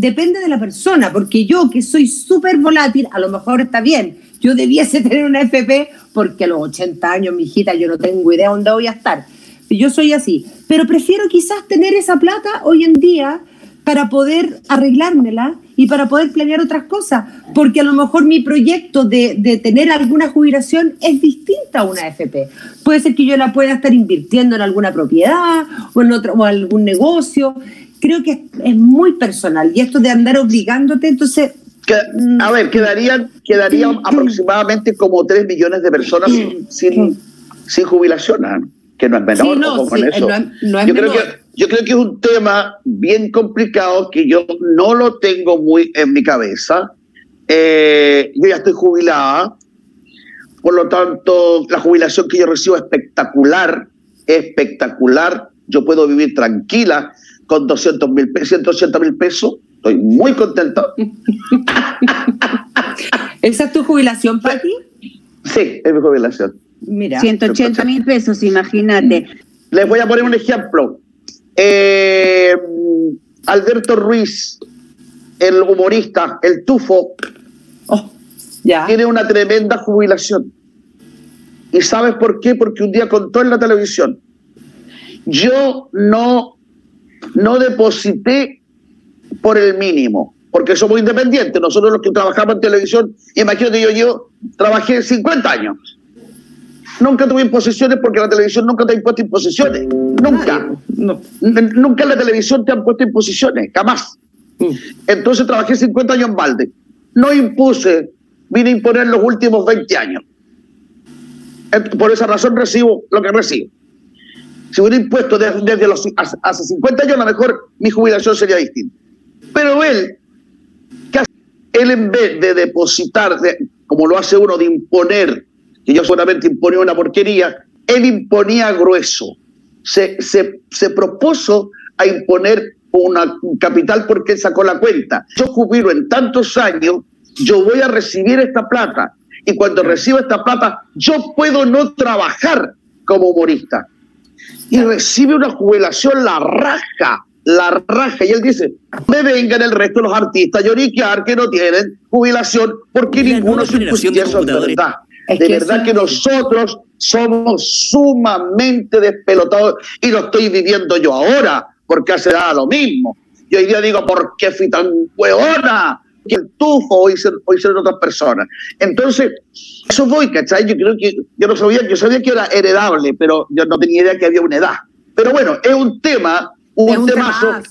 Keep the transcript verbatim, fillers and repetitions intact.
depende de la persona, porque yo que soy súper volátil, a lo mejor está bien, yo debiese tener una F P porque a los ochenta años, mi hijita, yo no tengo idea dónde voy a estar. Yo soy así, pero prefiero quizás tener esa plata hoy en día para poder arreglármela y para poder planear otras cosas, porque a lo mejor mi proyecto de, de tener alguna jubilación es distinta a una F P. Puede ser que yo la pueda estar invirtiendo en alguna propiedad o en otro, o algún negocio. Creo que es, es muy personal, y esto de andar obligándote, entonces... Que, a ver, quedarían, quedarían aproximadamente como tres millones de personas sin, sin, sin jubilación, ¿no? Que no es menor. Sí, no, con sí, eso. no es, no es yo, menor. creo que, yo creo que es un tema bien complicado que yo no lo tengo muy en mi cabeza. Eh, yo ya estoy jubilada, por lo tanto, la jubilación que yo recibo es espectacular, espectacular. Yo puedo vivir tranquila con doscientos mil pesos, ciento ochenta mil pesos. Estoy muy contento. ¿Esa es tu jubilación, Pati? Sí, es mi jubilación. Mira, ciento ochenta mil pesos, imagínate. Les voy a poner un ejemplo. Eh, Alberto Ruiz, el humorista, el Tufo, oh, ya. tiene una tremenda jubilación. ¿Y sabes por qué? Porque un día contó en la televisión: yo no, no deposité por el mínimo, porque somos independientes. Nosotros los que trabajamos en televisión, imagínate, yo, yo trabajé cincuenta años. Nunca tuve imposiciones porque la televisión nunca te ha impuesto imposiciones. Nunca. No. Nunca en la televisión te han puesto imposiciones, jamás. Mm. Entonces trabajé cincuenta años en balde. No impuse, vine a imponer los últimos veinte años. Por esa razón recibo lo que recibo. Si hubiera impuesto desde, desde los hace cincuenta años, a lo mejor mi jubilación sería distinta. Pero él, él en vez de depositar, de, como lo hace uno, de imponer, que yo solamente imponía una porquería, él imponía grueso. Se, se, se propuso a imponer una, un capital porque él sacó la cuenta. Yo jubilo en tantos años, yo voy a recibir esta plata. Y cuando recibo esta plata, yo puedo no trabajar como humorista. Y recibe una jubilación la raja. La raja, y él dice: me vengan el resto de los artistas lloriquear que no tienen jubilación porque la ninguno se impusiera. Eso es verdad. Es de que verdad eso... que nosotros somos sumamente despelotados, y lo estoy viviendo yo ahora, porque hace nada lo mismo. Y hoy día digo: ¿por qué fui tan huevona? Que el Tufo hoy ser, hoy ser otras personas. Entonces, eso voy, ¿cachai? Yo creo que yo no sabía, yo sabía que era heredable, pero yo no tenía idea que había una edad. Pero bueno, es un tema. Un temazo